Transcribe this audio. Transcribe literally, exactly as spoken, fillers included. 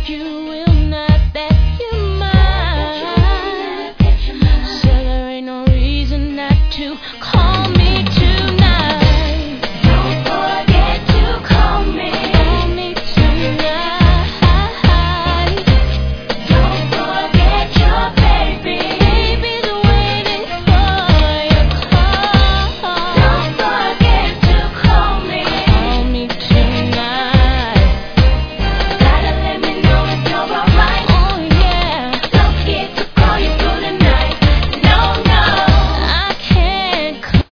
you will not, that you might. So there ain't no reason not to call.